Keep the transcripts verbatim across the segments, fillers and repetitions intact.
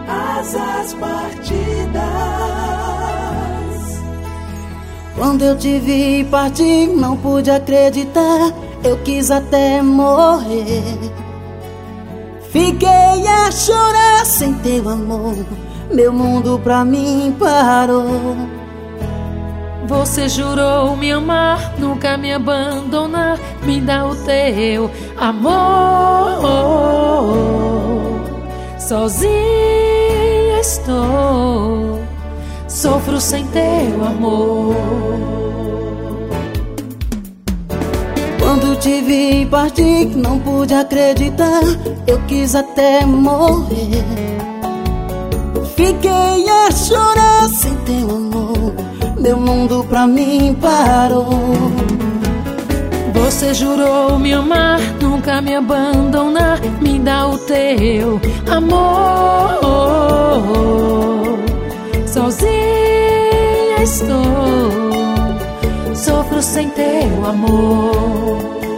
Asas partidas. Quando eu te vi partir, não pude acreditar. Eu quis até morrer. Fiquei a chorar sem teu amor. Meu mundo pra mim parou. Você jurou me amar, nunca me abandonar. Me dá o teu amor. Sozinha estou, sofro sem teu amor. Quando te vi partir, não pude acreditar. Eu quis até morrer. Fiquei a chorar sem teu amor. Meu mundo pra mim parou. Você jurou me amar, nunca me abandonar. Me dá o teu amor. Sozinha estou, sofro sem teu amor.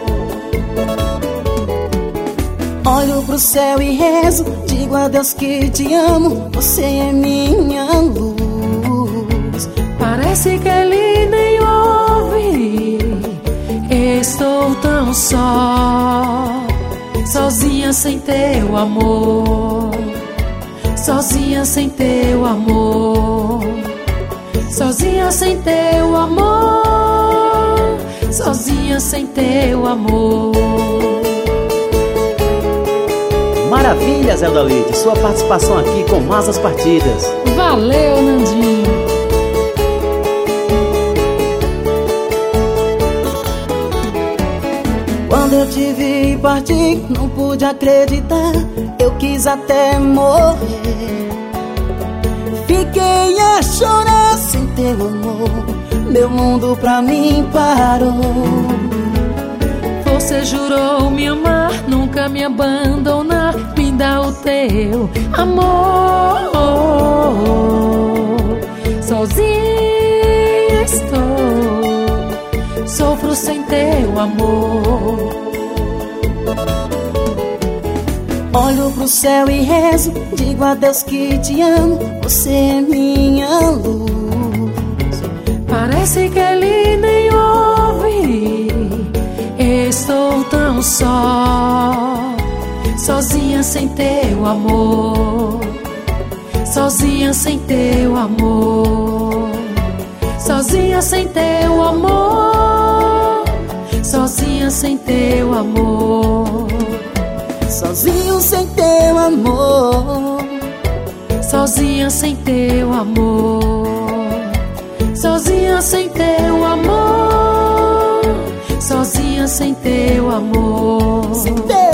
Olho pro céu e rezo, digo a Deus que te amo. Você é minha luz. Parece que ele nem ouve. Estou tão só, sozinha sem teu amor. Sozinha sem teu amor. Sozinha sem teu amor. Sozinha sem teu amor. Maravilha, Zé Dalide, sua participação aqui com Asas Partidas. Valeu, Nandinho. Quando eu te vi partir, não pude acreditar. Eu quis até morrer. Fiquei a chorar sem teu amor. Meu mundo pra mim parou. Você jurou me amar, nunca me abandonar. Me dá o teu amor. Sozinha estou, sofro sem teu amor. Olho pro céu e rezo, digo a Deus que te amo. Você é minha luz. Parece que ele nem ouve. Estou tão só, sozinha sem teu amor. Sozinha sem teu amor. Sozinha sem teu amor. Sozinha sem teu amor. Sozinho sem teu amor. Sozinha sem teu amor. Sozinha sem teu amor. Sozinha sem teu amor. Sem teu